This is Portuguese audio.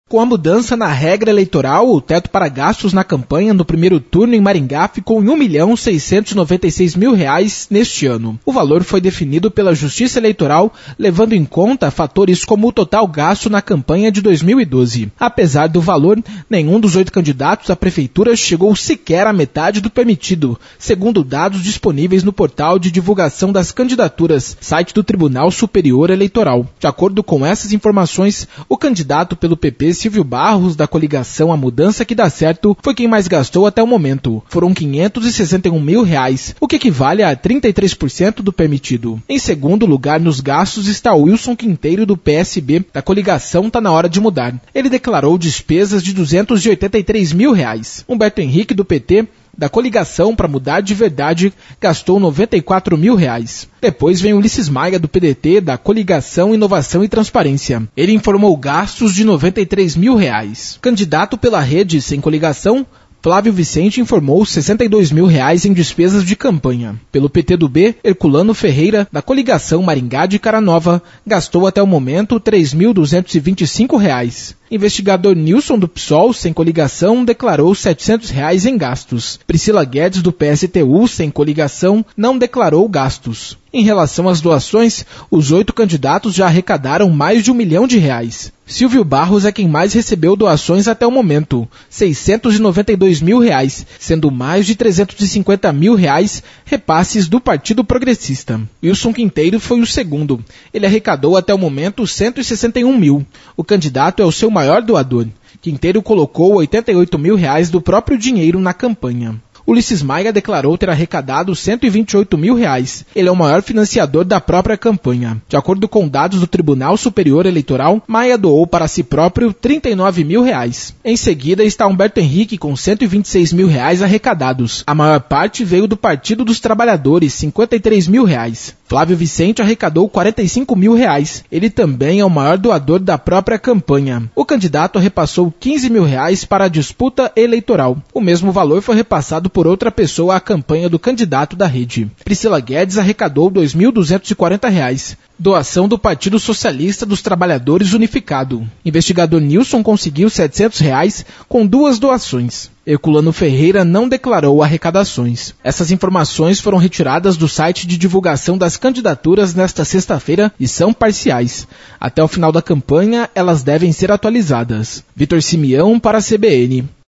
Com a mudança na regra eleitoral, o teto para gastos na campanha no primeiro turno em Maringá ficou em R$ 1.696.000 neste ano. O valor foi definido pela Justiça Eleitoral, levando em conta fatores como o total gasto na campanha de 2012. Apesar do valor, nenhum dos 8 candidatos à prefeitura chegou sequer à metade do permitido, segundo dados disponíveis no portal de divulgação das candidaturas, site do Tribunal Superior Eleitoral. De acordo com essas informações, o candidato pelo PP, Silvio Barros, da coligação A Mudança que Dá Certo, foi quem mais gastou até o momento. Foram R$ 561.000, o que equivale a 33% do permitido. Em segundo lugar nos gastos está Wilson Quinteiro, do PSB, da coligação Tá Na Hora de Mudar. Ele declarou despesas de R$ 283.000. Humberto Henrique, do PT, da coligação Pra Mudar de Verdade, gastou R$ 94.000. Depois vem Ulisses Maia, do PDT, da coligação Inovação e Transparência. Ele informou gastos de R$ 93.000. Candidato pela Rede Sem Coligação, Flávio Vicente informou R$ 62.000 em despesas de campanha. Pelo PTdoB, Herculano Ferreira, da coligação Maringá de Caranova, gastou até o momento R$ 3.225. Investigador Nilson, do PSOL, sem coligação, declarou R$ 700 em gastos. Priscila Guedes, do PSTU, sem coligação, não declarou gastos. Em relação às doações, os 8 candidatos já arrecadaram mais de R$ 1 milhão. Silvio Barros é quem mais recebeu doações até o momento, R$ 692.000, sendo mais de R$ 350.000 repasses do Partido Progressista. Wilson Quinteiro foi o segundo. Ele arrecadou até o momento R$ 161.000. O candidato é o seu maior doador. Quinteiro colocou R$ 88.000 do próprio dinheiro na campanha. Ulisses Maia declarou ter arrecadado R$ 128.000. Ele é o maior financiador da própria campanha. De acordo com dados do Tribunal Superior Eleitoral, Maia doou para si próprio R$ 39.000. Em seguida está Humberto Henrique com R$ 126.000 arrecadados. A maior parte veio do Partido dos Trabalhadores, R$ 53.000. Flávio Vicente arrecadou R$ 45.000. Ele também é o maior doador da própria campanha. O candidato repassou R$ 15.000 para a disputa eleitoral. O mesmo valor foi repassado por outra pessoa à campanha do candidato da rede. Priscila Guedes arrecadou R$ 2.240. Doação do Partido Socialista dos Trabalhadores Unificado. Investigador Nilson conseguiu R$ 700 com 2 doações. Herculano Ferreira não declarou arrecadações. Essas informações foram retiradas do site de divulgação das candidaturas nesta sexta-feira e são parciais. Até o final da campanha, elas devem ser atualizadas. Vitor Simeão para a CBN.